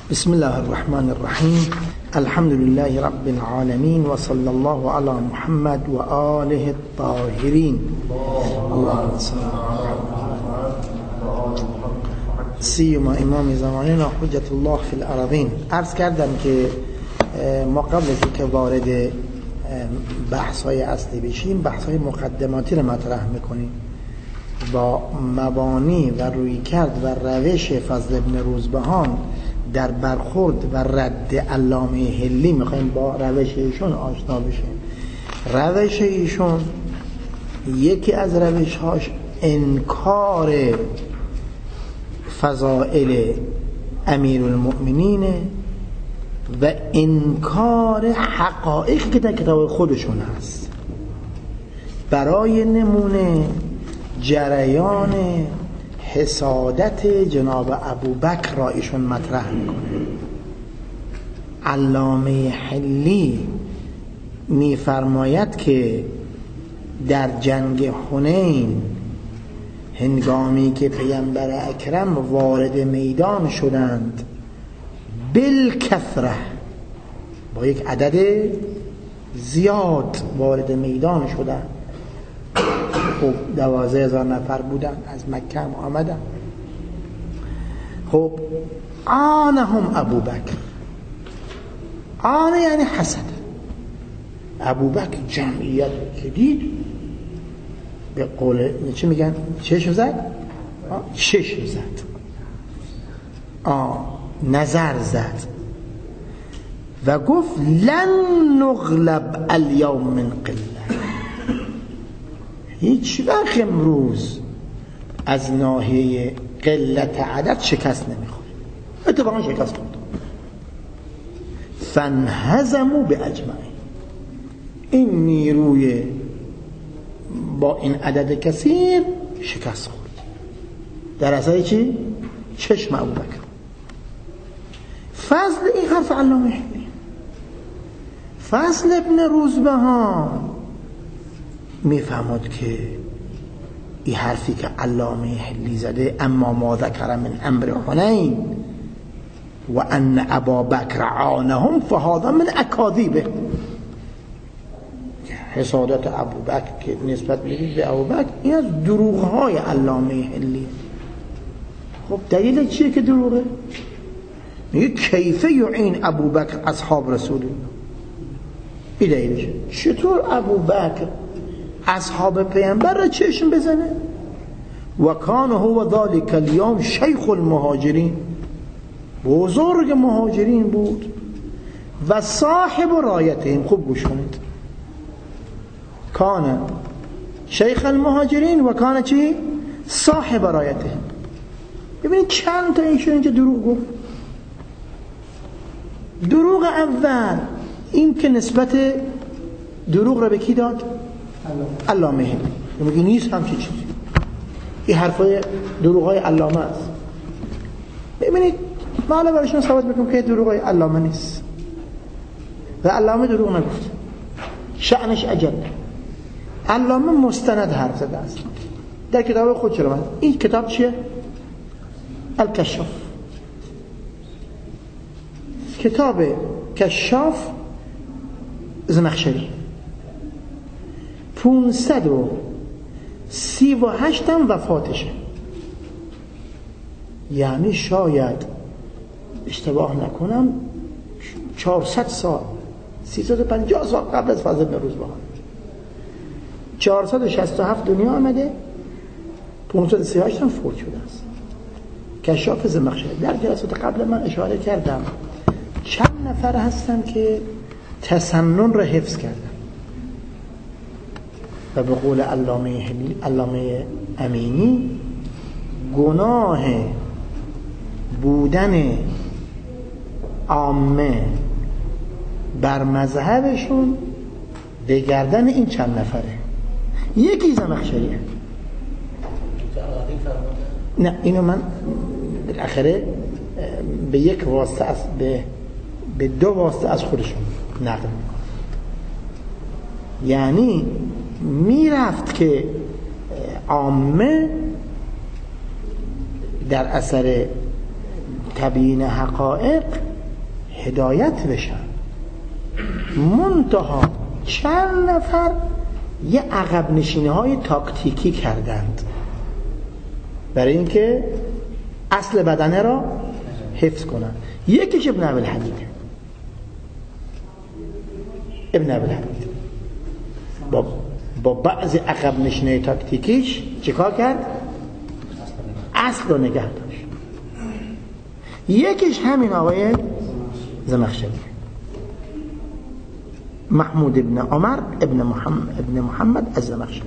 بسم الله الرحمن الرحیم. الحمد لله رب العالمین و صلی الله علی محمد و آله الطاهرین. اللهم صل سیما امام زماننا حجت الله فی الارضین. عرض کردم که ما قبل از اینکه وارد بحث‌های اصلی بشیم بحث‌های مقدماتی رو مطرح می‌کنیم با مبانی و رویکرد و روش فضل ابن روزبهان در برخورد و رد علامه حلی میخوایم با روش ایشون آشنا بشیم. روش ایشون یکی از روش‌هاش انکار فضائل امیرالمؤمنین و انکار حقایقی که در کتاب خودشون هست. برای نمونه جریان حسادت جناب ابوبکر را ایشون مطرح میکنه. علامه حلی میفرماید که در جنگ حنین هنگامی که پیامبر اکرم وارد میدان شدند بالکثره، با یک عدد زیاد وارد میدان شدند، خب 12,000 نفر بودن، از مکه هم آمدن. خب آنهم ابوبکر، آن یعنی حسد. ابوبکر جمعیت که دید به قول چی میگن چشم زد؟ چشم زد، نظر زد و گفت لن نغلب اليوم من قله، هیچ وقت امروز از ناحیه قلت عدد شکست نمیخوریم. اتفاقا شکست خورد. فانهزموا باجمعین، این نیروی با این عدد کثیر شکست خورد. در اثر چی؟ چشم ابوبکر. فضل این حرف علامه حلی، فضل ابن روزبهان میفهمد که این حرفی که علامه حلی زده اما ما ذکر من امر حنین و ان ابابکر عانهم فهذا من اکاذیبه، حسادت ابوبکر که نسبت میدید به ابوبکر این از دروغ‌های علامه حلی. خب دلیل چیه که دروغه؟ میگه کیف یعین ابوبکر اصحاب رسول الله، این دلیلشه. چطور ابوبکر اصحاب پیامبر را چشم بزنه؟ و کان هو ذلک اليوم شیخ المهاجرین، بزرگ مهاجرین بود، و صاحب رایتهم. خوب گوش کنید، کان شیخ المهاجرین و کان چی؟ صاحب رایتهم. ببینید چند تا ایشون اینجا دروغ گفت. دروغ اول این که نسبت دروغ را به کی داد؟ علامه حلی. میگه نیست همچین چیزی، این حرفای دروغای علامه است. ببینید ما حالا برایشون ثابت میکنم که دروغای علامه نیست و علامه دروغ نگفت، شأنش عجل. علامه مستند حرف زده است در کتاب خود. چرا من این کتاب چیه؟ الکشاف. کتاب کشاف زمخشری 538 هم وفاتشه، یعنی شاید اشتباه نکنم 400 سال 350 سال قبل از فضل ابن روزبهان. 467 دنیا آمده، 538 هم فوت شده است. کشاف زمخشری. در جلسات قبل من اشاره کردم چند نفر هستن که تسنن را حفظ کردن و به قول علامه امینی گناه بودن عامه بر مذهبشون به گردن این چند نفره. یکی زمخشریه. نه اینو من بالاخره به یک واسطه از به دو واسطه از خودشون نقل میکنم. یعنی میرفت که عامه در اثر تبیین حقایق هدایت بشن. منتها چند نفر یه عقب نشینی های تاکتیکی کردند برای اینکه اصل بدنه را حفظ کنند. یکیش ابن ابوالحدید. ابن ابوالحدید با بعضی عقب نشینی تاکتیکیش چیکار کرد؟ اصل رو نگه داشت. یکیش همین آقای زمخشری، محمود ابن عمر ابن محمد از زمخشری.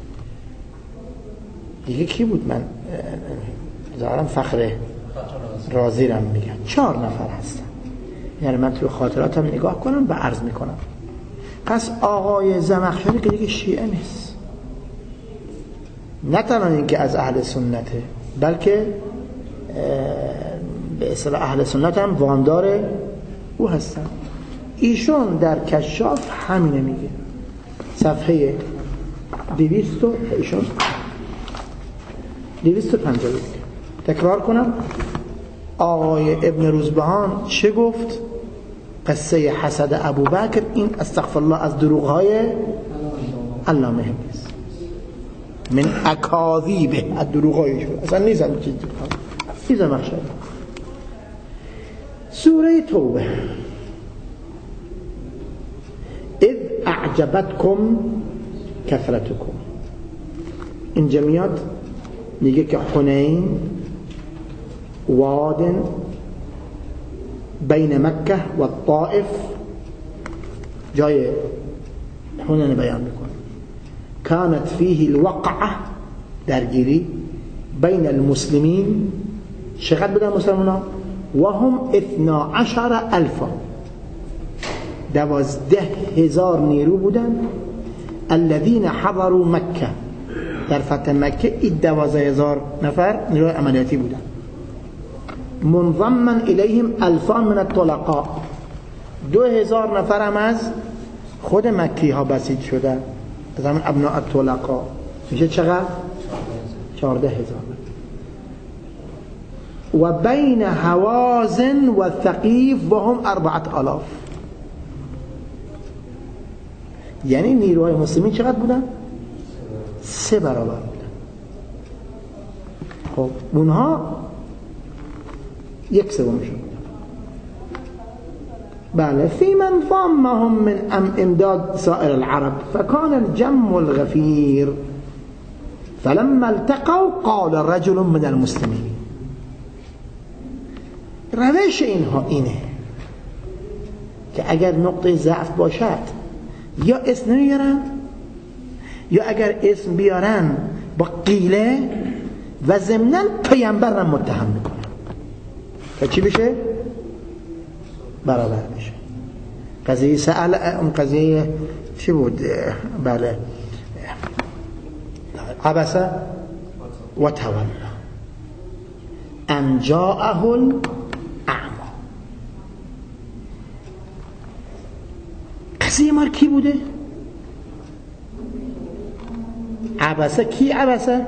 دیگه کی بود؟ من ظاهرا فخر رازی رم میگن 4 نفر هستن. یعنی من توی خاطراتم نگاه کنم و عرض میکنم. پس آقای زمخشری که دیگه شیعه نیست، نه تنها این که از اهل سنته، بلکه به اصطلاح اهل سنت هم واندار او هستن. ایشون در کشاف همینه میگه، صفحه 200 ایشون 250. تکرار کنم، آقای ابن روزبهان چه گفت؟ قصه حسد ابوبکر این استغفر الله از دروغ‌های علامه است، من اکاذیبه، از دروغ‌هایشون اصلا نیستن چیزی مخشد. سوره توبه، اذ اعجبتکم کثرتکم، اینجا میاد میگه که حنین واد بین مکه و الطائف، جای حنین بیان میکنه. كانت فيه الوقعه، درگیری بین المسلمین، چقدر بودن مسلمان؟ و هم 12,000، 12,000 نیرو بودن. الذين حضروا مکه، در فتح مکه این 12,000 نفر نیروی عملیاتی بودن. منضما الیهم 1000 من الطلقاء، 2,000 نفر هم از خود مکی ها بسیج شدن، از همون ابناء الطلقاء. میشه چقدر؟ 14,000. و بین هوازن و ثقیف و هم 4,000. یعنی نیروهای مسلمین چقدر بودن؟ 3 برابر بودن. خب اونها 1/3 بودن. بله. فی من ضمهم من امداد سائر العرب فكان الجم الغفير فلما التقوا قال رجل من المسلمين. روش اینها اینه که اگر نقطه ضعف باشد یا اسم نمیارن، یا اگر اسم بیارن با قیله و ضمناً پیامبر را متهم میکنن که چی بشه؟ برابر بشه. قضیه سأل، اون قضیه چی بود؟ بله، عبسه و تولا ان جاءه الاعمى. قضیه مار کی بوده؟ عبسه. کی عبسه؟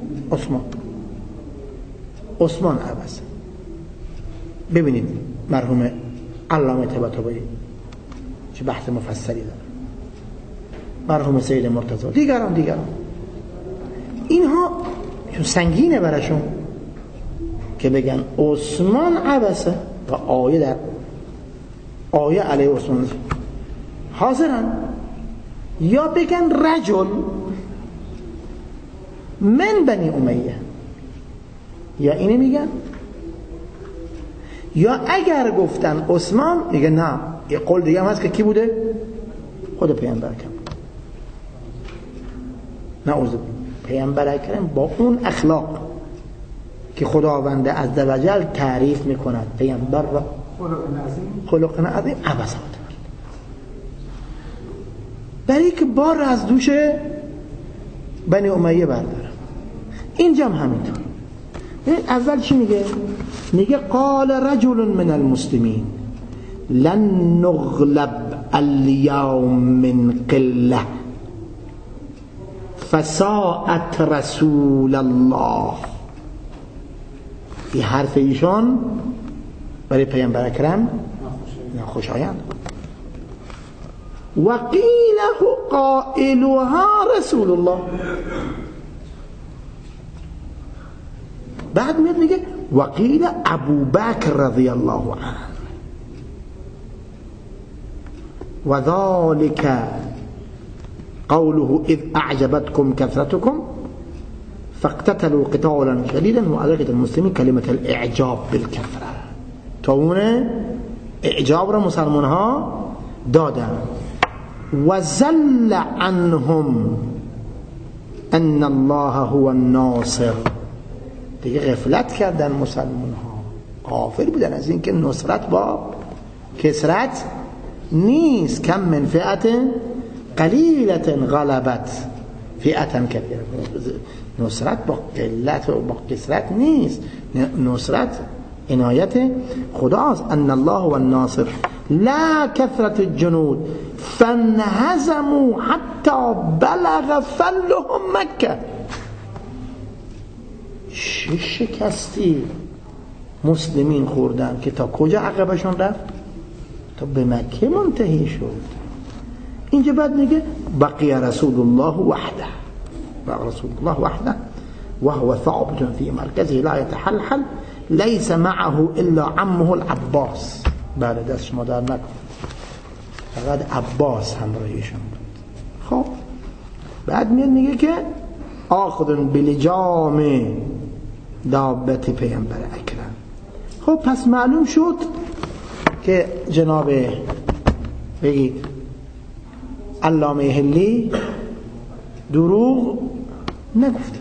عثمان عبسه. ببینید مرحوم علامه طباطبایی چه بحث مفصلی داره، مرحوم سید مرتضی، دیگران اینها چون سنگینه براشون که بگن عثمان عبسه و آیه علیه عثمان حاضرن، یا بگن رجل من بنی امیه، یا اینه میگن، یا اگر گفتن عثمان میگه نه، یه قول دیگه هم هست که کی بوده؟ خود پیامبر کرد. نعوذ پیامبر اکرم با اون اخلاق که خداوند عزوجل تعریف میکند پیامبر را خلق عظیم عبس، برای که بار از دوش بنی امیه بردارم. اینجا هم همینطور. اول چی میگه؟ میگه قال رجل من المسلمین لن نغلب اليوم من قله فساءت رسول الله. این حرف ایشان برای پیامبر اکرم ناخوشایند. و قیله قائلها رسول الله. بعد میگه و قیل ابو بکر رضی الله عنه و ذلك قوله اذ اعجبتكم كثرتكم فاقتتلوا قتالا شديدا وأدركت المسلمين كلمة الاعجاب بالكثرة. تون اعجاب را مسلمان ها دادن. و زل عنهم ان الله هو الناصر. دیگه غفلت کردن مسلمان ها، غافل بودن از اینکه نصرت با کثرت نیست. کم من فئت قلیلت غلبت فئتا کثیره. نصرت با قلت و با کثرت نیست، نصرت عنایت خداست. ان الله هو الناصر لا كثرة الجنود فانهزموا حتى بلغ فلهم مكة. شکستی مسلمین خوردن که تا کجا عقبشون رفت؟ تا به مکه منتهی شد. اینجا بعد میگه بقي رسول الله وحده، بقي رسول الله وحده وهو ثابت في مركزه لا يتحلحل ليس معه الا عمه العباس. بله دست شما در نکن، فقط عباس همراهیشون بود. خب بعد میگه که آخذن بلجام دابت پیامبر اکرم. خب پس معلوم شد که جناب بگید علامه حلی دروغ نگفت.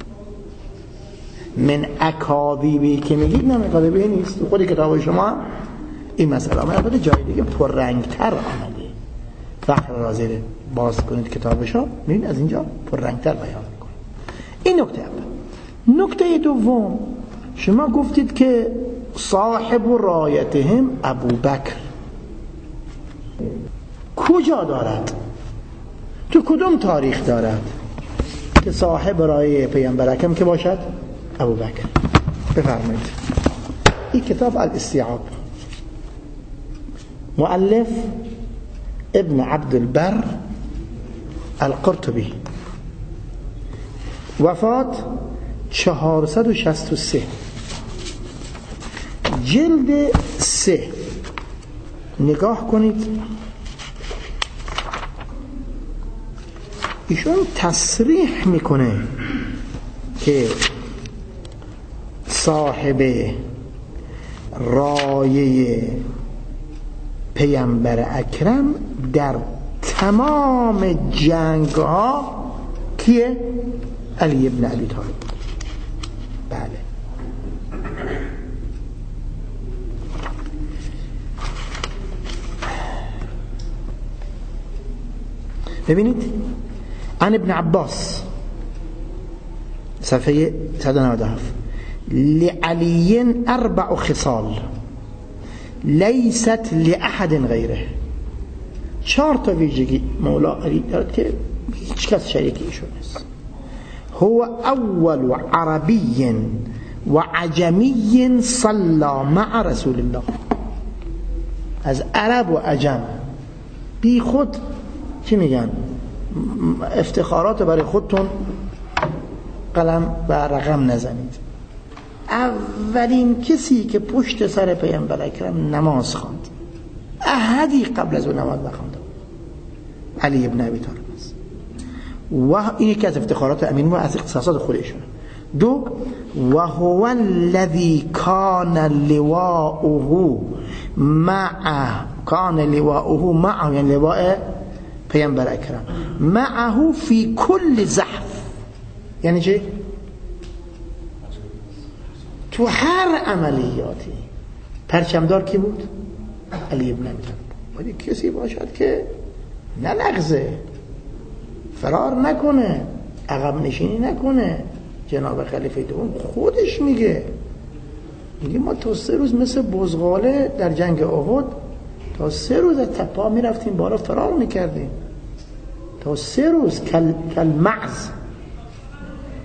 من اکاذیبی که میگید، نه اکاذیبی نیست. خود کتاب شما این مسئله آمده جای دیگه پررنگتر آمده. فخر رازی باز کنید کتابشو، میبینید از اینجا پررنگتر بیان میکنه. این نکته اول. نکته دوم، شما گفتید که صاحب رایتهم ابو بکر کجا دارد؟ تو کدوم تاریخ دارد که صاحب رایه پیامبر اکرم که باشد ابو بکر؟ بفرمایید. این کتاب الاستیعاب، مؤلف ابن عبد البر القرطبی، وفات 463، جلد 3. نگاه کنید. ایشون تصریح میکنه که صاحب رایه پیامبر اکرم در تمام جنگ ها کیه؟ علی ابن ابی طالب. بله. ببینید عن ابن عباس صفحه 197 لعلی 4 خصال لیست لأحد غیره. 4 تا ویژگی مولا علی دارد که هیچ کس شریک ایشون نیست. هو اول عربی و عجمی صلی مع رسول الله. از عرب و عجم بی خود چی میگن؟ افتخارات برای خودتون قلم و رقم نزنید. اولین کسی که پشت سر پیامبر اکرم نماز خواند، احدی قبل از اون نماز نخوانده، علی ابن ابی طالب است. و این یکی از افتخارات امین و از اختصاصات خودشونه. 2 و هو الذی کان لواؤه معه یعنی لواء پیامبر اکرم معه فی کل زحف. یعنی چی؟ تو هر عملیاتی پرچمدار کی بود؟ علی ابن ابی طالب. باید کسی باشد که نلغزه، فرار نکنه، عقب نشینی نکنه. جناب خلیفه دوم خودش میگه ما تا 3 روز مثل بزغاله در جنگ احد تا 3 روز از تپه میرفتیم بالا، فرار میکردیم تا 3 روز کل معز.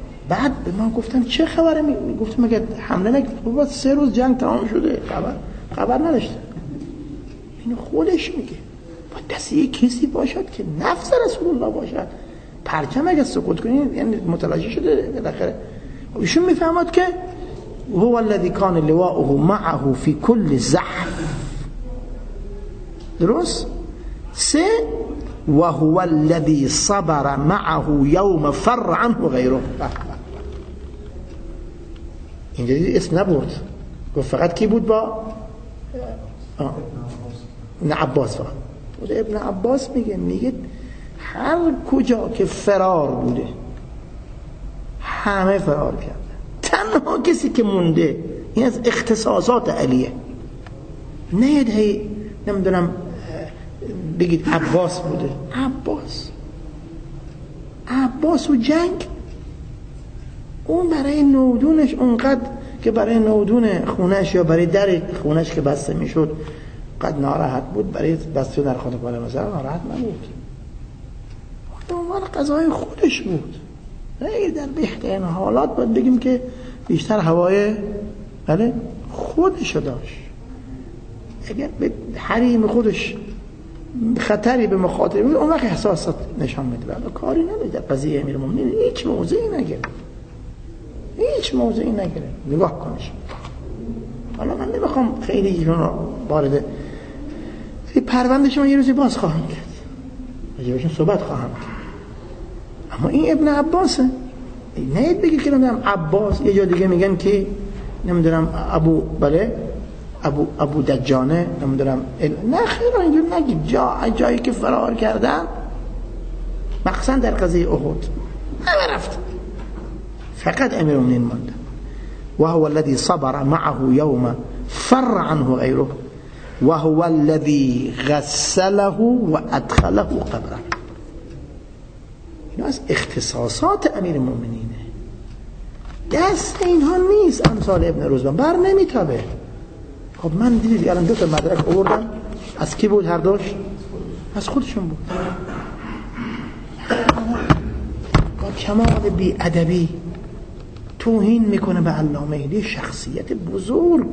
بعد به ما گفتن چه خبره؟ میگفتیم مگه حمله نکرد؟ بابا 3 روز جنگ تمام شده، خبر خبر نداشته. این خودش میگه با دست یک کسی باشد که نفس رسول الله باشد، پرچم اگه سقوط کنید یعنی متلاشی شده بالاخره. ایشون میفهمد که هو الذی کان لواءه معه فی کل زحف. درست؟ 3 و هو الذی صبر معه یوم فر عنه غیره. اینجا اسم نبرد، گفت فقط کی بود با ابن عباس. فقط ابن عباس میگه هر کجا که فرار بوده همه فرار کرده، تنها کسی که مونده این از اختصاصات علیه. نه هی نمیدونم بگید عباس بوده. عباس و جنگ اون برای نودونش اونقدر که برای نودون خونش یا برای در خونش که بسته میشد قد ناراحت بود، برای بسته در خانه مثلا ناراحت نبود. دنبال قضای خودش بود. در بهترین حالات باید بگیم که بیشتر هوای خودشو داشت. اگر به حریم خودش خطری به مخاطر بود اون وقت احساسات نشان میده. ولی کاری نداره در قضیه امیرالمومنین هیچ موضعی نگیره. نگاه کنش. حالا من نمیخوام خیلی ایشون رو وارد پروندهش من یه روزی باز خواهم کرد، راجبشون صحبت خواهم کرد. اما این ابن عباسه. نه بگید که نمیدونم عباس، یه جا دیگه میگن که نمیدونم ابو دجانه، نمیدونم نه خیر اینجور نگید. جایی که فرار کردن مخصوصا در قضیه احد همه رفت، فقط امیرالمومنین مانده. و هو الذی صبر معه یوم فر عنه غیره و هو الذی غسله و ادخله قبره. این از اختصاصات امیرالمومنینه، دست اینها نیست. امثال ابن روزبان بر نمیتابه. خب من دیدید الان 2 تا مدرک آوردم، از کی بود هر دوش؟ از خودشون بود. با کمال بی‌ادبی توهین میکنه به علامه هندی، شخصیت بزرگ،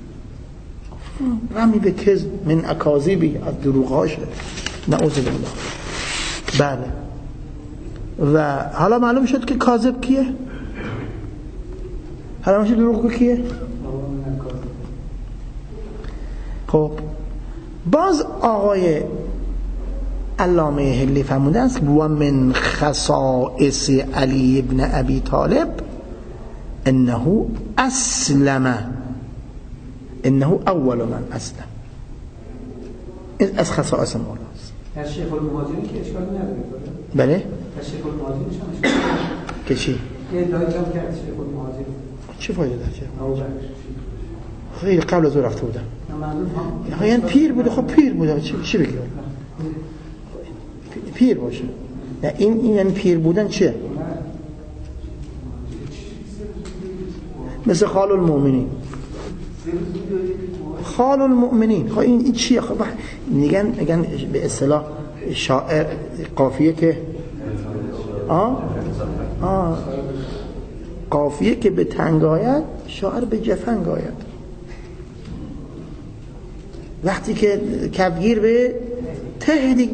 رمی به کذب من اکاذیبی، از دروغاشه، نعوذ بالله. بله. و حالا معلوم شد که کاذب کیه؟ حالا معلوم شد دروغگو کیه؟ خب باز آقای علامه هندی فرموده است و من خصائص علی ابن ابی طالب انه اسلم، انه اول من اسلم. این از خصائص مولاست. تشریح المهاجرین که اشکالی نداره. بله؟ تشریح المهاجرین هم اشکالی که چی؟ یه ادعای کم کرد تشریح المهاجرین. چه فایده داره؟ خیلی قبل از او رفته بودم. یعنی پیر بوده. خب پیر بوده چی بگیم؟ پیر باشه. این یعنی پیر بودن چیه؟ مثل خال المؤمنین. خال المؤمنین. خب این چیه؟ خب میگن به اصطلاح شاعر قافیه که قافیه که به تنگ آید شاعر به جفنگ آید. وقتی که کفگیر به ته دیگه،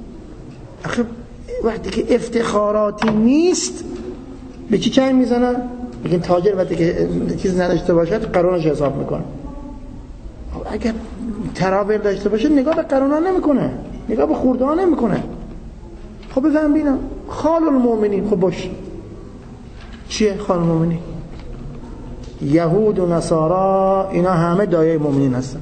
وقتی که افتخاراتی نیست به چی چنگ میزنن؟ میگن تاجر وقتی که چیز نداشته باشد قرونش حساب میکنه. اگر تراول داشته باشه نگاه به قرونها نمیکنه، نگاه به خورده ها نمیکنه. خب بفهم بینم خال المؤمنین. خب باش چیه خال المؤمنین؟ یهود و نصارا اینا همه دایه مؤمنین هستن.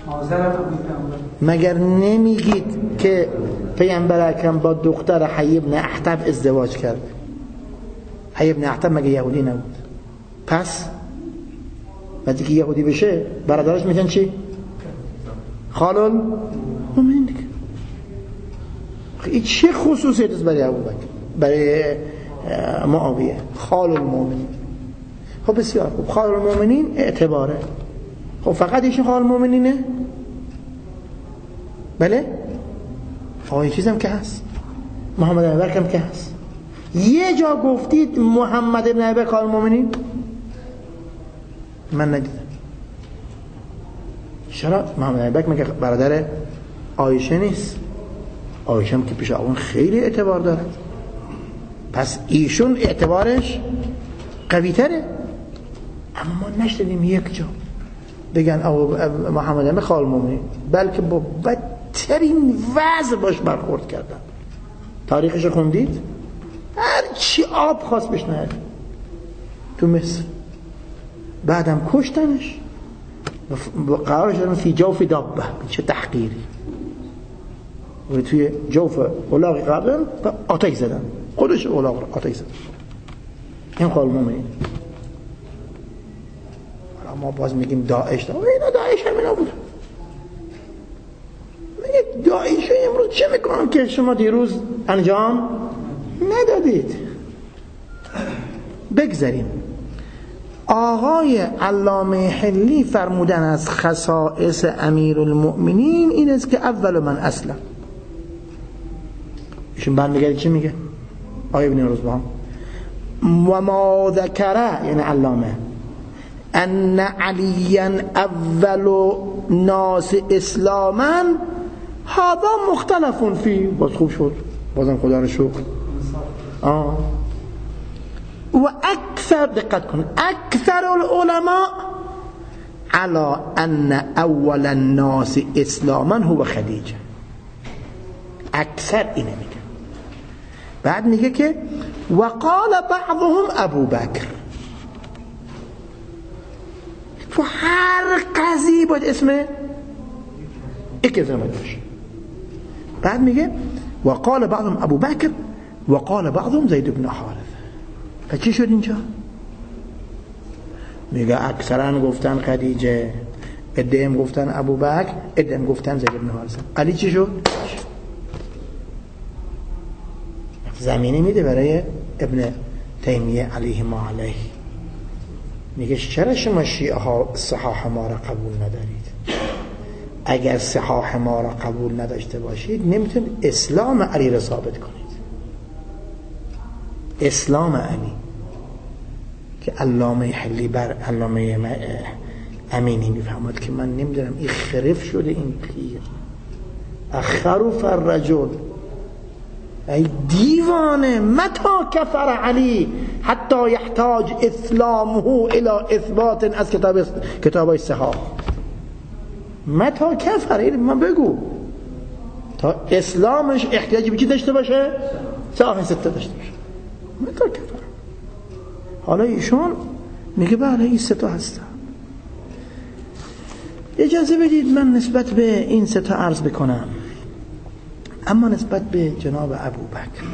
مگر نمیگید که پیامبر اکرم با دختر حی بن اخطب ازدواج کرد؟ حی بن اخطب مگه یهودی نبود؟ پس وقتی که یهودی بشه برادرش میشن چی؟ خال المؤمنین دیگه. این چه خصوصیتی است برای ابوبکر، برای معاویه؟ خال المؤمنین. خب بسیار خوب، خال المؤمنین اعتباره. خب فقط ایشون خال المؤمنینه؟ بله؟ این چیزم که هست، محمد بن ابی هم که هست. یه جا گفتید محمد بن ابی خال المؤمنین؟ من ندیدم. چرا محمد علی بک مگه برادر عایشه نیست؟ عایشه هم که پیش اون خیلی اعتبار دارد، پس ایشون اعتبارش قوی تره. اما ما نشدیم یک جا بگن محمد علی خال مومنی، بلکه با بدترین وضع باش برخورد کردن. تاریخش خوندید؟ هر چی آب خواست بهش نیاد تو مصر، بعدم کشتنش، قرار شدن فی جوف دابه. چه تحقیری! و توی جوف اولاغی قرار دادن و آتش زدن، خودش اولاغ رو آتش زدن. این خال مومنین. ما باز میگیم داعش اینا داعش هم اینا بود. میگه داعش امروز چه میکنن که شما دیروز انجام ندادید؟ بگذاریم. آقای علامه حلی فرمودن از خصائص امیرالمؤمنین این است که اول من اسلم. ایشون برمیگرده چی میگه؟ آقای ابن رزبان و ما ذکره، یعنی علامه، ان علیا اول ناس اسلاما هذا مختلف فی. باز خوب شد، بازم خدا رو شکر. و اکثر، دقت کن، اکثر العلماء على ان اول الناس اسلاما هو خدیجه. اکثر اینه میگه. بعد میگه که وقال بعضهم ابو بکر. تو هر قضیه باید اسم یک زمان باشه. بعد میگه وقال بعضهم ابو بکر وقال بعضهم زید بن حارثه. چی شد اینجا؟ میگه اکثرا گفتن خدیجه، ادهم گفتن ابو بکر، ادهم گفتن زید بن حارثه. علی چی شد؟ زمینی میده برای ابن تیمیه علیه ما علیه. میگه چرا شما شیعه ها صحاح ما را قبول ندارید؟ اگر صحاح ما را قبول نداشته باشید نمیتونید اسلام علی را ثابت کنید. اسلام علی که علامه حلی بر علامه امینی میفهمد که من نمیدونم این خرف شده، این پیر اخروف الرجل، ای دیوانه، متا کفر علی حتی یحتاج اسلامه الى اثبات از کتاب صحاح. متا کفر، من بگو تا اسلامش احتیاجی به چی داشته باشه؟ صحاح سته داشته باشه. متا کفر. حالا ایشون میگه بله این ستا هستن. اجازه بدید من نسبت به این ستا عرض بکنم. اما نسبت به جناب ابو بکر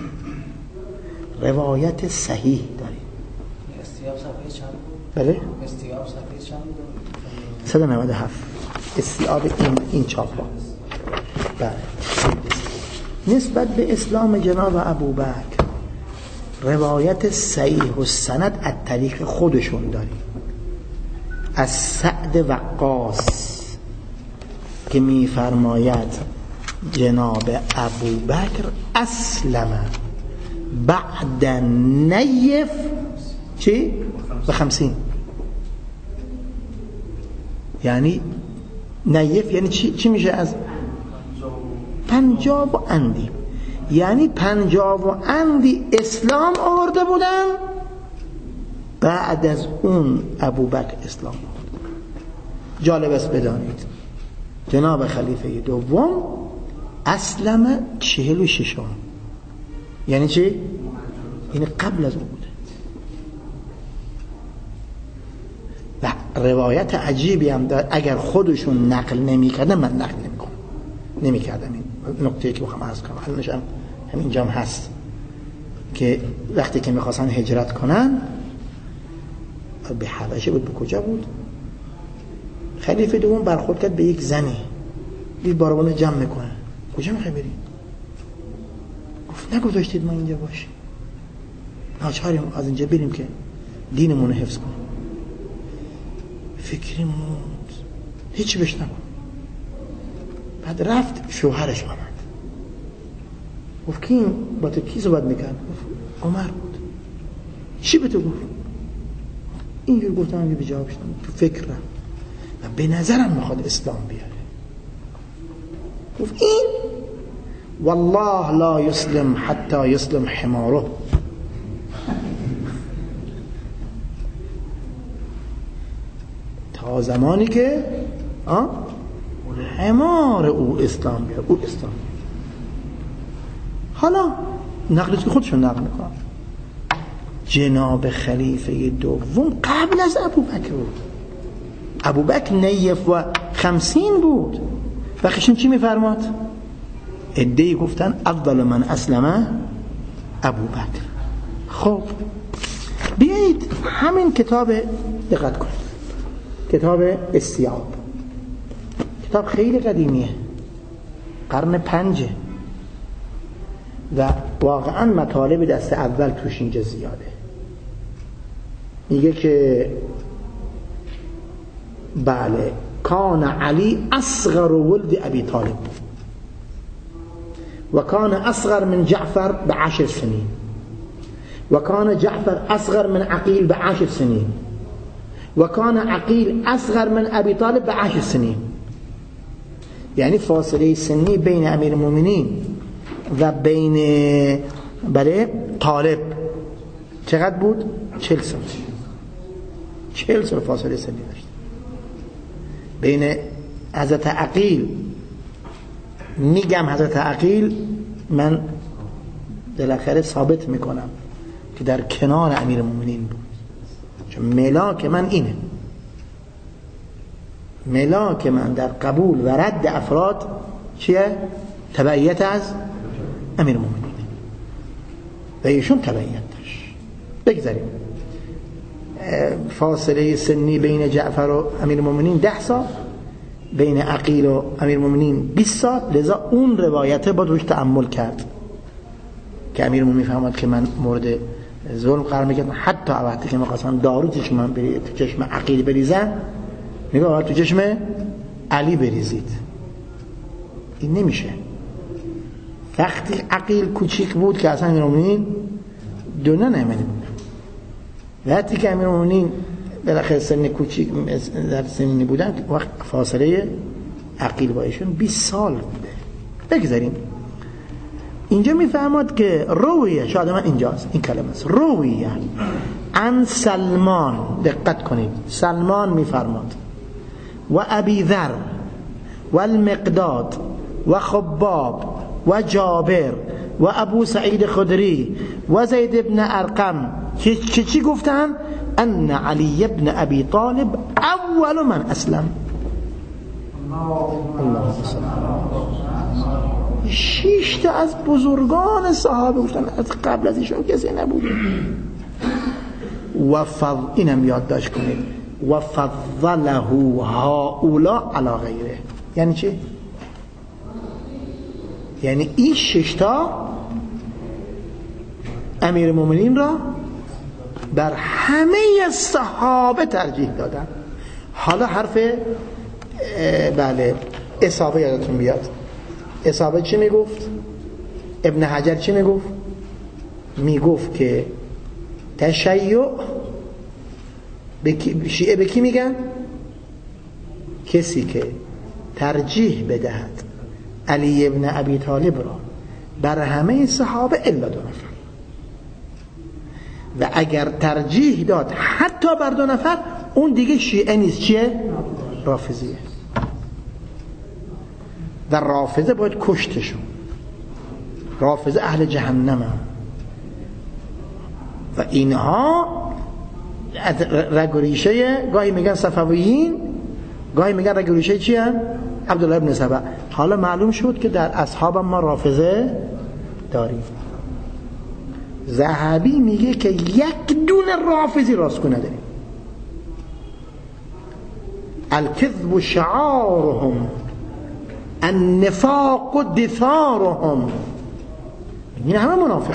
روایت صحیح داریم. استیاب صفحه چند بود؟ بله؟ استیاب صفحه چند بود؟ 197. استیاب این چاپ ها. بله. نسبت به اسلام جناب ابو بکر روایت صحیح و سند از طریق خودشون داریم. از سعد وقاص که میفرماید جناب ابو بکر اسلم بعد نیف چی؟ و50. یعنی نیف یعنی چی میشه؟ از 50 و اندی، یعنی 50 و اندی اسلام آورده بودن، بعد از اون ابو بکر اسلام آورده. جالب است بدانید جناب خلیفه دوم اسلم 46. یعنی چی؟ یعنی قبل از اون بوده. و روایت عجیبی هم دار، اگر خودشون نقل نمی‌کردن من نقل نمی‌کردم. این نکته که بخوام عرض کنم الانش هم همینجا هست که وقتی که می‌خواستن هجرت کنن به حبشه بود، به کجا بود؟ خلیفه دوم برخورد کرد به یک زنی، دید باربان جمع میکنه. کجا میخوای بریم؟ گفت نگذاشتید ما اینجا باشیم، ناچاریم از اینجا بریم که دینمون رو حفظ کنیم. فکری موند، هیچی بهش نگفت. بعد رفت شوهرش آمد، گفت کی با تو کی صحبت میکرد؟ گفت عمر بود. چی به تو گفت؟ اینجور گفتم که به جوابش تو فکر رفت. و به نظرم میخواد اسلام بیاره. گفت این والله لا یسلم حتی یسلم حماره. تا زمانی که حمار او اسلام بیاره. او اسلام بیاره. حالا نقلش که خودشون نقل میکنم، جناب خلیفه دوم قبل از ابوبکر بود. ابوبکر نیف و 50 بود. بخشین چی میفرماد؟ عده‌ای گفتن افضل من اسلم ابوبکر. خب بیایید همین کتاب دقت کنید، کتاب استیاب، کتاب خیلی قدیمیه، قرن 5 و واقعا مطالب دست اول توش اینجا زیاده. میگه که بله کان علی اصغر ولد ابی طالب و کان اصغر من جعفر ب10 سنین و کان جعفر اصغر من عقیل ب10 سنین و کان عقیل اصغر من ابی طالب ب10 سنین. یعنی فاصله سنی بین امیر المؤمنین و بین طالب چقدر بود؟ 40 سال. 40 سال فاصله سنی داشت. بین حضرت عقیل، میگم حضرت عقیل من بالاخره ثابت میکنم که در کنار امیر المؤمنین بود، چون ملاک من اینه، ملاک من در قبول و رد افراد چیه؟ تبعیت از امیر المؤمنین و ایشون تبعیت داشت. بگذاریم فاصله سنی بین جعفر و امیر المؤمنین 10 سال، بین عقیل و امیر المؤمنین 20 سال. لذا اون روایته باید روش تأمل کرد که امیر المؤمنین فهمد که من مورد ظلم قرار میگیرم. حتی وقتی که می‌خواستن دارو تو چشم عقیل بریزن، میگه آقا تو چشم علی بریزید. این نمیشه. وقتی عقیل کوچیک بود که اصلا امیر المؤمنین دونه نمیده بود، وقتی که امیر المؤمنین بالاخره سن کوچیک در سنی بودن، وقت فاصله عقیل با ایشون 20 سال بوده. بگذاریم اینجا میفهمد که رویه، شاید من اینجاست این کلمه است، رویه عن سلمان. دقت کنید، سلمان میفرماد و ابی ذر و المقداد و خباب و جابر و ابو سعید خدری و زید ابن ارقم که چی گفتن؟ ان علی ابن ابی طالب اول من اسلم. اللهم صل علی 6 تا از بزرگان صحابه گفتن قبل از ایشون کسی نبود. اینم یادداشت کنید، و فضله هؤلاء علی غیره. یعنی چی؟ یعنی این 6 تا امیر المؤمنین را بر همه صحابه ترجیح دادن. حالا حرف بله اصابه یادتون بیاد. اصابه چی میگفت؟ ابن حجر چی میگفت؟ میگفت که تشیع شیعه به کی میگن؟ کسی که ترجیح بدهد علی ابن ابی طالب را بر همه صحابه الا 2 نفر، و اگر ترجیح داد حتی بر 2 نفر اون دیگه شیعه نیست. چیه؟ رافضیه. و رافضه باید کشتشون. رافضه اهل جهنم هم. و اینها رگ و ریشه، گاهی میگن صفویین، گاهی میگن رگ و ریشه چی هم؟ عبدالله ابن سبع. حالا معلوم شد که در اصحاب ما رافضه داریم. ذهبی میگه که 1 دونه رافضی راستگو نداریم. الکذب شعارهم النفاق دثارهم. این همه منافق،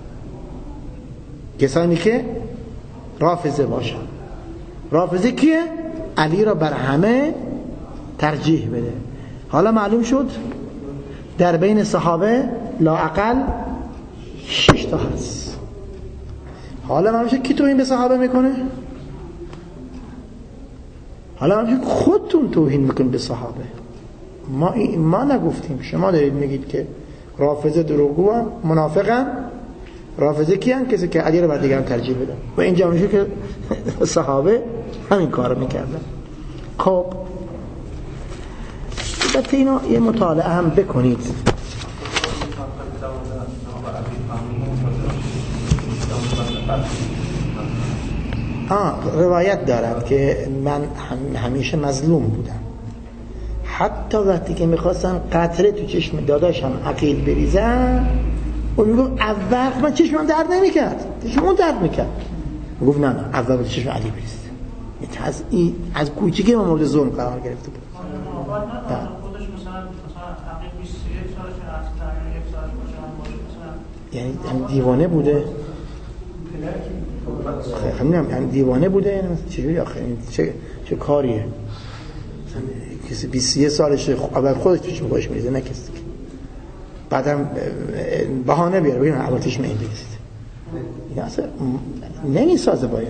کسانی که رافضه باشن. رافضه کیه؟ علی را بر همه ترجیح بده. حالا معلوم شد در بین صحابه لااقل 6 تا هست. حالا معلوم شد کی توهین به صحابه میکنه؟ حالا همچنین خودتون توهین میکنید به صحابه. ما نگفتیم، شما دارید میگید که رافضه دروغگو هم منافقن. رافضه کی هم؟ کسی که علی رو بعد دیگران ترجیح بدن و اینجا میشه که صحابه همین کار رو میکردن. خب البته اینا یه مطالعه هم بکنید. روایت دارد که من همیشه مظلوم بودم، حتی وقتی که میخواستم قطره تو چشم داداشم عقیل بریزم اون میگفت اول من چشمم درد نمیکرد، چشمم درد میکرد. میگفت نه اول چشم علی بریز. از کوچیکی ما مورد ظلم قرار گرفته بود. خودش مثلا عقیل 21 سالش از تقریبا 1 سالش باشه، یعنی دیوانه بوده. خیلی دیوانه بوده. یعنی چجوری آخه چه کاریه؟ کسی 21 سالشه اول خودش توش باش میریزه، نه کسی که بعدم بهانه بیاره بگیم اول توش این بریزید. این اصلا نمیسازه با این.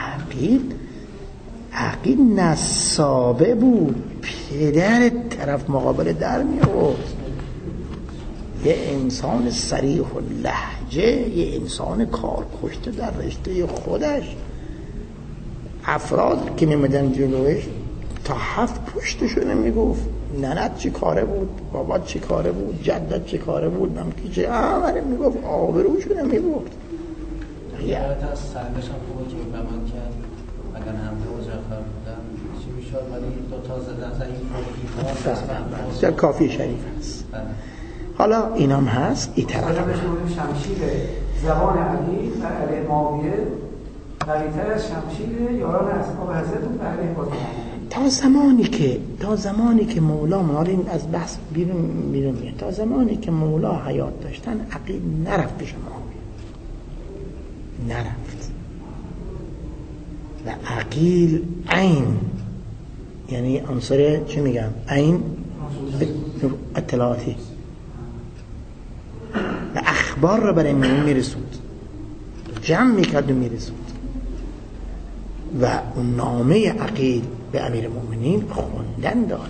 عقیل نصابه بود، پدر طرف مقابل در می آورد. یه انسان صریح و لهجه، یه انسان کار کشته در رشته خودش. افراد که میمدن جلوش تا 7 پشتشو نمیگفت ننت چی کاره بود، بابات چی کاره بود، جدت چی کاره بود، نمکی چی آوره میگفت، آبروشو نمیگفت. یه از سرگش هم خوبه که بمان کرد اگر همه مزخرف بودن چی میشد، ولی دو تا زدن این فوقی کافی شریف هست. حالا اینام هست. این طرف شمشیر زبان علی و علی معاویه قوی‌تر از شمشیر یاران اصحاب حضرت و علی بازم. تا زمانی که مولا این از بحث بیرون میاد، تا زمانی که مولا حیات داشتن عقیل نرفت پیش معاویه، نرفت. و عقیل عین، یعنی عنصر چی میگم، عین اطلاعاتی و اخبار رو برای امیر میرسود، جمع میکرد و میرسود. و اون نامه عقیل به امیر مومنین خوندن داره.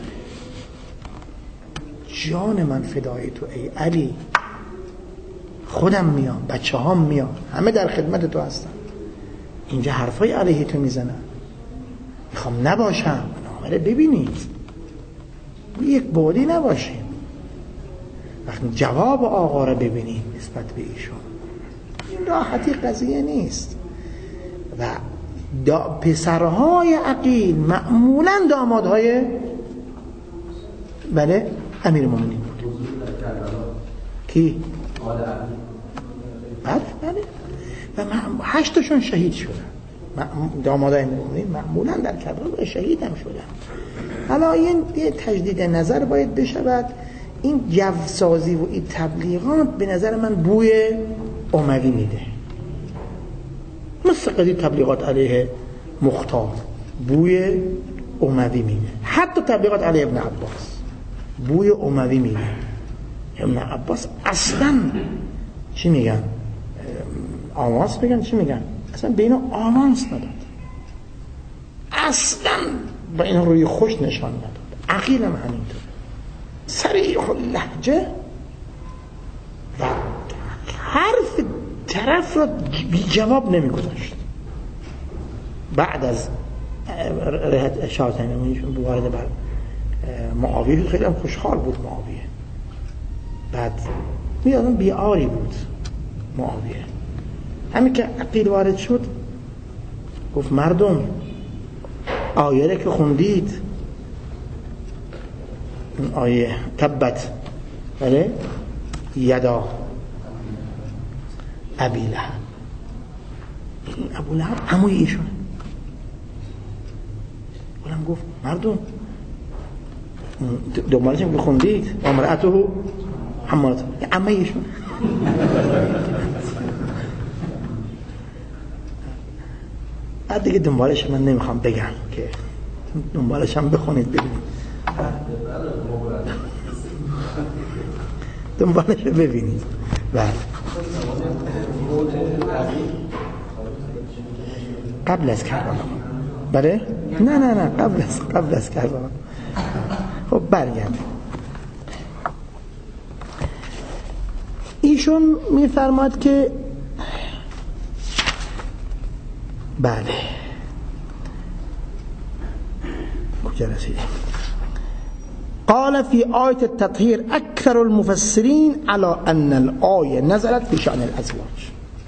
جان من فدای تو ای علی، خودم میام، بچه هام میام، همه در خدمت تو هستن، اینجا حرفای علیه تو میزنن، میخوام نباشم. نامه رو ببینید، یک بودی نباشیم. وقتی جواب آقا رو ببینید نسبت به ایشون، این راحتی قضیه نیست. و پسرهای عقیل معمولا دامادهای بله امیر مومنین بود. کی؟ بله و 8 تاشون شهید شدن. دامادهای امیر مومنین معمولا در کربلا شهید هم شدن. حالا این تجدید نظر باید بشود. این جوسازی و این تبلیغات به نظر من بوی اموی میده، مثل قضیه تبلیغات علیه مختار بوی اموی میده. حتی تبلیغات علیه ابن عباس بوی اموی میده. ابن عباس اصلا چی میگن، آوانس میگن، چی میگن، اصلا به اینا آوانس نداد، اصلا با اینا روی خوش نشان نداد. عقیل هم همینطور، صریح اللهجه و حرف طرف را بی جواب نمی گذاشت. بعد از شاطنی وارد بر معاویه خیلی هم خوشحال بود معاویه. بعد میادم بیعاری بود معاویه. همین که عقیل وارد شد گفت مردم آیه که خوندید، این آیه تبت بله یدا ابی لهب، این ابو لهب عموی ایشونه. اونم گفت مردم دنبالش هم که خوندید امرأته حمالت، عموی ایشونه. بعد دیگه دنبالش من نمیخوام بگم که دنبالش هم بخونید ببینید، دنبالش رو ببینید. بعد قبل از کربلا بله؟ نه قبل از کربلا. خب برگردیم. ایشون میفرماد که بله کجا رسیدیم؟ قال في آية التطهير أكثر المفسرين على أن الآية نزلت في شأن الأزواج.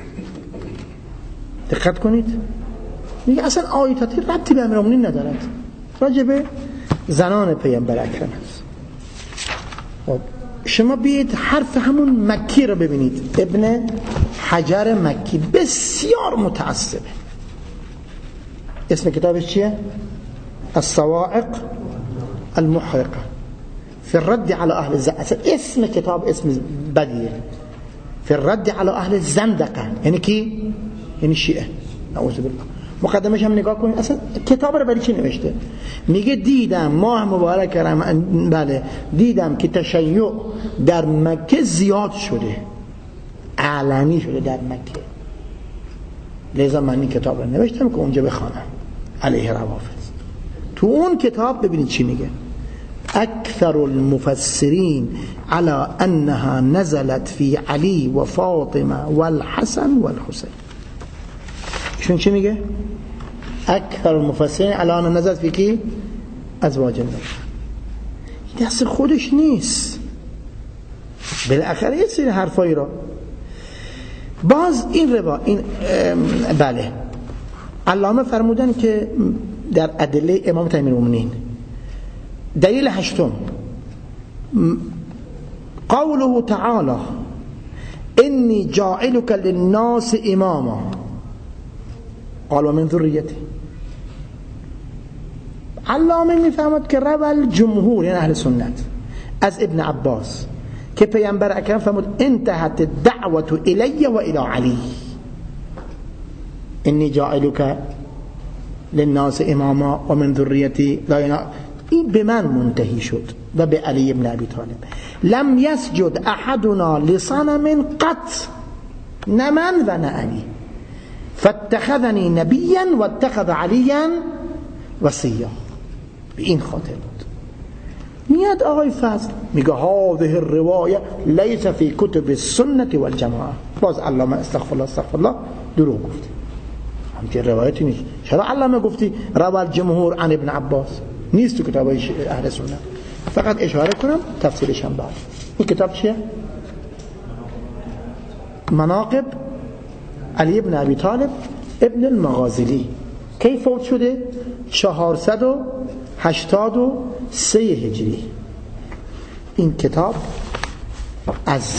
دقت کنید، میگه اصلا آیه تطهیر ربطی به امیرالمومنین ندارد، راجع به زنان پیامبر اکرم است. خب شما بیاید حرف همون مکی رو ببینید. ابن حجر مکی بسیار متعصبه. اسم کتابش چیه؟ الصواعق المحرقه في الرد على اهل الزندقه. اسم کتاب اسم بدیه. في الرد على اهل الزندقه یعنی کی؟ یعنی شیعه. نعوذ بالله. مقدمش هم نگاه کنید اصلا کتاب رو برای چی نوشته. میگه دیدم ماه مبارک بله دیدم که تشیع در مکه زیاد شده، علنی شده در مکه، لذا من این کتاب رو نوشتم که اونجا بخوانم علیه روافض. تو اون کتاب ببینید چی میگه. اکثر المفسرین على انها نزلت في علی و فاطمه و الحسن و الحسین. شون چی میگه؟ اکثر المفسرین على انها نزلت في کی؟ ازواج النبی. این دست خودش نیست، بالاخره یه سری حرفایی را باز این بله علامه فرمودن که در ادله امامت امیرالمومنین دلیل هشتم قوله تعالی انی جاعلک للناس اماما قال ومن ذریتی. علامه میفهمد که روال جمهور یعنی اهل سنت از ابن عباس که پیامبر اکرم فرمود انتهت الدعوة الی و الی علی انی جاعلک للناس اماما و من ذریتی این به من منتهی شد و به علی ابن ابی طالب. لم یسجد احدنا لصنم قط، نه من و نه علی، فاتخذنی نبیا و اتخذ علیا وصیا. به این خاطر بود. میاد آقای فضل میگه هذه الروایه لیس فی کتب السنه والجماعه. باز علامه استغفر الله دروغ گفت، همچین روایتی نیست. چرا علامه گفتی روال جمهور عن ابن عباس؟ نیست تو کتاب اهل سنت. فقط اشاره کنم تفسیرش هم بعد. این کتاب چیه؟ مناقب علی ابن ابی طالب ابن المغازلی. کی فوت شده؟ 483 هجری. این کتاب از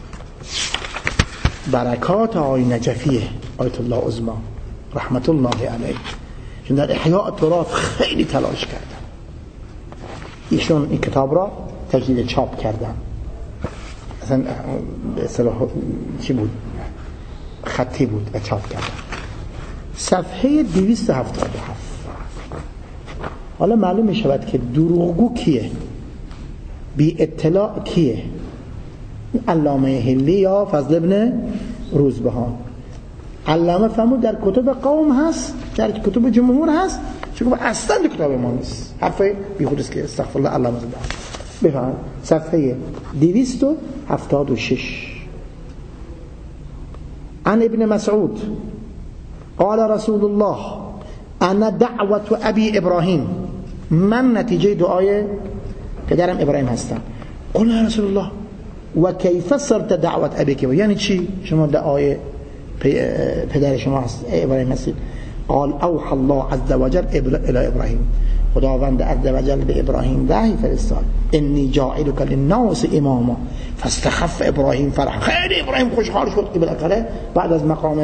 برکات آقای نجفیه آیت الله عظمی رحمت الله علیه، چون در احیاء تراث خیلی تلاش کردن. ایشون این کتاب را تجدید چاپ کردن. اصلا به اصطلاح چی بود؟ خطی بود و چاپ کردن. صفحه 277. حالا معلوم می شود که دروغگو کیه، بی اطلاع کیه؟ علامه هلی یا فضل ابن روزبهان. علامه فرمود در کتب قوم هست، در کتب جمهور هست، چون اصلا در کتاب ما نیست. حرفای بیخود است که استغفر الله. علامه بفرمایید صفحه 276. عن ابن مسعود قال رسول الله انا دعوة ابي ابراهیم، من نتیجه دعای پدرم ابراهیم هستم. قلنا یا رسول الله و کیف صرت دعوة ابیک؟ یعنی چی شما دعای پدر شما ابراهیم هستید؟ قال اوحى الله عز وجل الى ابراهیم، خداوند عز وجل به ابراهیم وحی فرستاد انی جاعلک للناس اماما فاستخف ابراهیم فرح. خیلی ابراهیم خوشحال شد که بالاخره بعد از مقام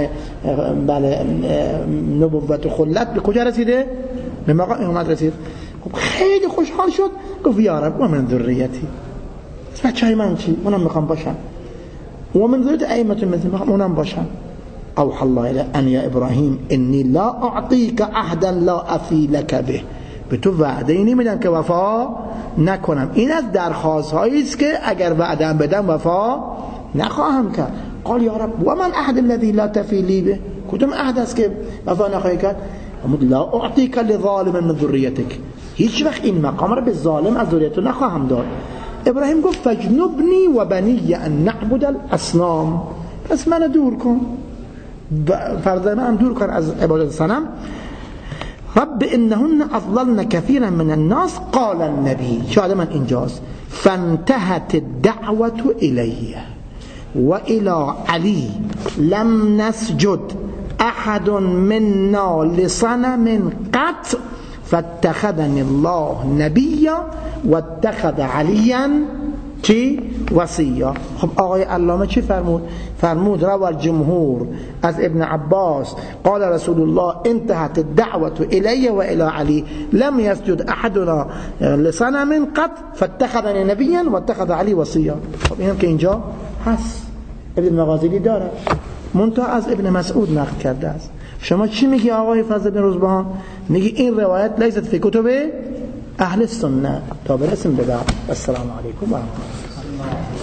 نبوت و خلت به کجا رسیده؟ به مقام امامت رسید. خیلی خوشحال شد، گفت یا رب و من ذریتی، بچه‌های من چی؟ اونم میخوام باشم. و من ذریت ائمه مثل میخوام اونم باشم. اوحى الله الى ان یا ابراهیم انی لا اعطیک عهدا لا افی لک به، به تو وعده ای نمیدم که وفا نکنم. این از درخواست هایی است که اگر وعده بدم وفا نخواهم کرد. قال یا رب و من عهد الذی لا تفی لی به، کدوم عهد است که وفا نخواهی کرد؟ لا اعطيك لظالم من ذريتك، هیچ وقت این مقام رو به ظالم از ذریت نخواهم داد. ابراهیم گفت فجنبنی و بنی ان نعبد الاصنام، پس من دور کن، فرزند من دور کن از عبادت صنم. رب انهن اضللن كثيرا من الناس قال النبي، شاهد من اینجاست، فانتهت الدعوة الیه و الى علی لم نسجد احد منا لصنم قط فاتخذني الله نبیا و اتخذ علیا چی؟ وصیا. خب آقای علامه چی فرمود؟ فرمود روى الجمهور از ابن عباس قال رسول الله انتهت الدعوة الی و الى علی لم يسجد احدنا لصنم قط فاتخذني نبیا و اتخذ علی وصیا. خب اینم که اینجا هست، ابن مغازلی داره، منتها از ابن مسعود نقل کرده است. شما چی میگی آقای فضل بن رزبان؟ میگی این روایت لیست فی کتب اهل السنه. تا برسیم به بعد. السلام علیکم و رحمت الله.